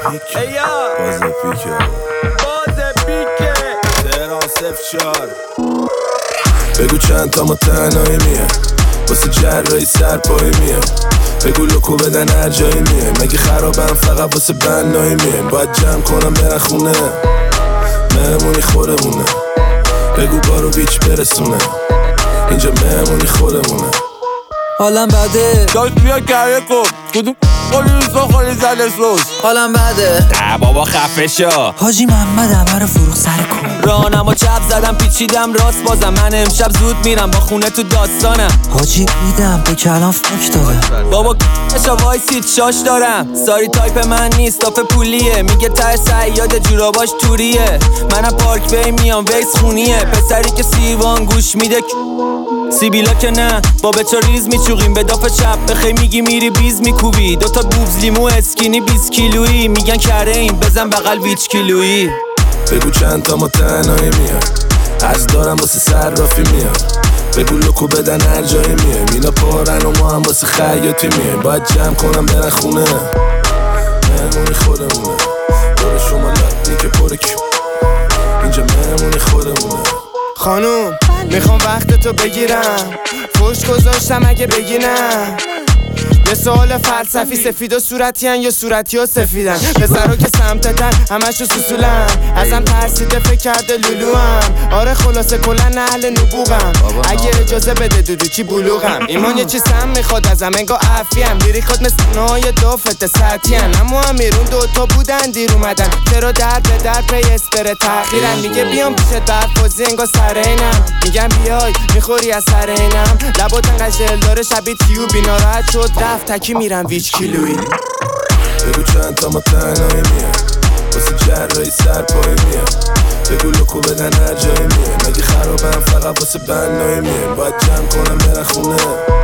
تهران 04 بگو چند تا ما تنهایی میه واسه جرایی سرپایی میه بگو لکو بدن هر جایی میه مگه خرابم فقط واسه بنایی میه باید جمع کنم برن خونه مهمونی خودمونه بگو بارو بیچ برسونه اینجا مهمونی خودمونه حالم بده داشت بیا گره کن کدوم قولی روزا خالی زده سوز حالم بده ده بابا خفه شو حاجی محمد همه رو فروخ سر کن رانم و چپ زدم پیچیدم راست بازم من امشب زود میرم با خونه تو داستانم حاجی میدم به کلام فک داره بابا کشا وایسید شاش دارم ساری تایپ من نیست تاپ پولیه میگه ته سیاد جوراباش توریه منم پارک بی میام ویس خونیه پسری که سیوان گوش میده سیبیلا که نه با بچا ریز میچوقیم به داف چپ بخی میگی میری بیز میکوبی دوتا بوبز لیمو اسکینی 20 کیلویی میگن کره این بزن بغل ویچ کیلویی بگو چند تا ما تنهایی میاد از دارم واسه صرافی میاد بگو لکو بدن هر جایی میه مینا پارن و ما هم واسه خیاطی میه باید جمع کنم برن خونه مهمونی خودمونه دور شما لطنی که پره کیو اینجا مهمونی خودمونه خانوم میخوام وقت تو بگیرم فوش گذاشتم اگه بگی نه یه سوال فلسفی سفید و صورتیان یا صورتی و سفیدن پسرا که سمتتن همشو سوسولن ازم ترسیده فکر کرده لولوام آره خلاصه کلن اهل نبوغم اگه اجازه بده دودو چی بلوغم ایمان یه چی سم میخواد ازم انگا عفیم دیری خود مثل نهای دافت سطحین اما امیرون دوتا بودن دیر اومدن چرا در به در پی اسپر تأخیرن میگه بیام پیشت برفازی انگا سرینم میگم بیای میخوری از سرینم لباتن قشل داره شبیه تیو بیناراحت شد رفت تکی میرم ویچ کیلویی بگو چند تا ما تنهایی میاد واسه جرایی سرپایی میاد بگو لکو بدن هر جایی میاد مگه خرابم فقط واسه بنایی میاد باید جمع کنم برن خونه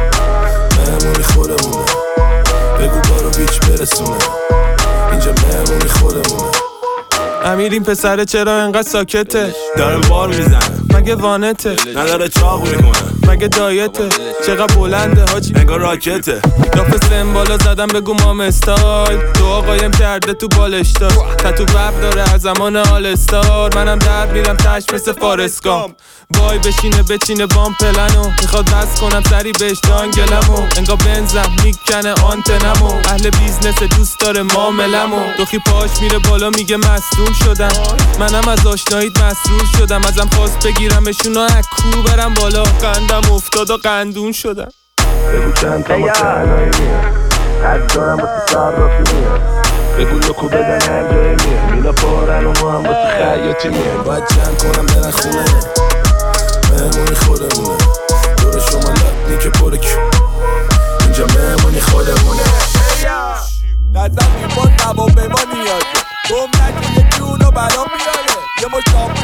مهمونی خودمونه بگو بارو بیچ برسونه اینجا مهمونی خودمونه امیر این پسره چرا انقدر ساکته داره بار میزنه مگه وانته نداره چاق میکنه مگه دایته چقدر بلنده حاجی انگار راکته داف سمبالا زدم بگو مام استایل تو آقایم کرده تو بالشتا تتو بب داره از زمان آل استار منم در میرم تش مثل فارسکام وای بچینه بام پلنو میخواد بس کنم سری بهش دانگلمو انگار بنزم میکنه آنتنمو اهل بیزنس دوست داره معاملمو دوخی پاش میره بالا میگه مصدوم شدم منم از آشناییت مسرور شدم ازم خواست بگیرمشون و اکو برم بالا قندم افتاد و قندون شدم بگو چند تا ما تنهایی میاد از دارم واسه صرافی میاد بگو لکو بدن هر جایی میاد مینا پارن و ما هم واسه خیاطی میاد باید جمع کنم برن خونه مهمونی خودمونه دور شما لطنی که پره کیو اینجا مهمونی خودمونه نزم این باز نبا به ما نیاده گم نگه یه جون و برام میاره یه مشتاق